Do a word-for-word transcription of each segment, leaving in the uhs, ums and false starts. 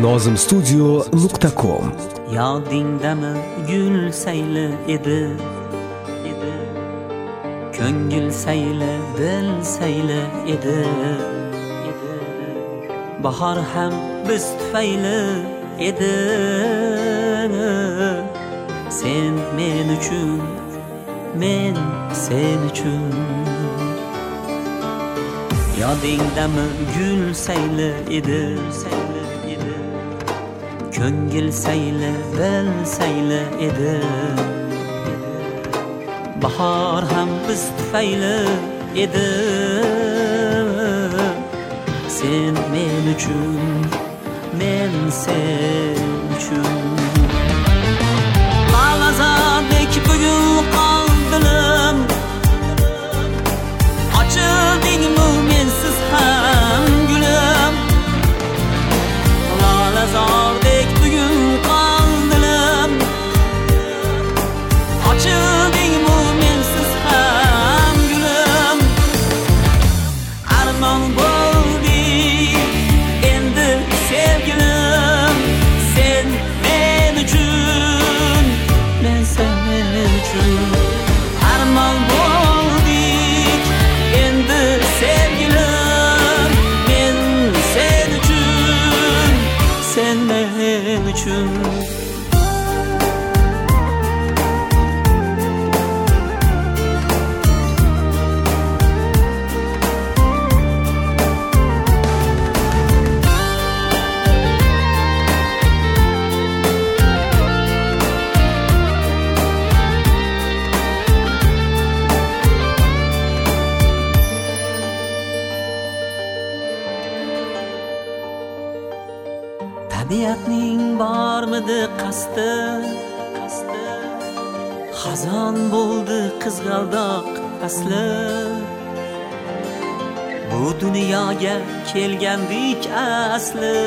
nozim studio nuqta com. Yodingdami gul sayli edi, ko'ngil sayli, dil sayli edi. Bahor ham biz tufayli edi. Sen men uchun, men sen uchun. Yodingdami gul sayli edi, ko'ngil sayli, dil sayli edi. Bahor ham biz tufayli edi. Sen men uchun, men sen uchun. Malazadek bugun qoldilim, ochildingmi mensiz ham gulim. Malazadek bugun qoldilim, ochildingmi mensiz ham gulim. Armon bo'ldik endi sevgilim, sen men uchun, men sen uchun. Armon bo'ldik endi sevgilim, men sen uchun, sen men uchun. Tabiatning bormidi qasdi, xazon bo'ldi qizg'aldoq fasli. Bu dunyoga kelgandik asli.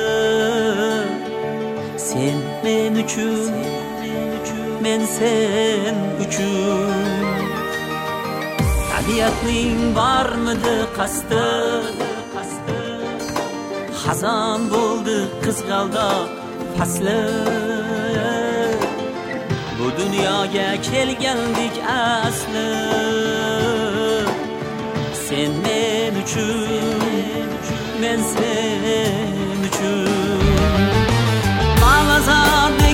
Sen men uchun, men sen uchun. Tabiatning bormidi qasdi, xazon bo'ldi qizg'aldoq fasli. Bu dunyoga kelgandik asli. Sen men uchun, men sen uchun. Malazadek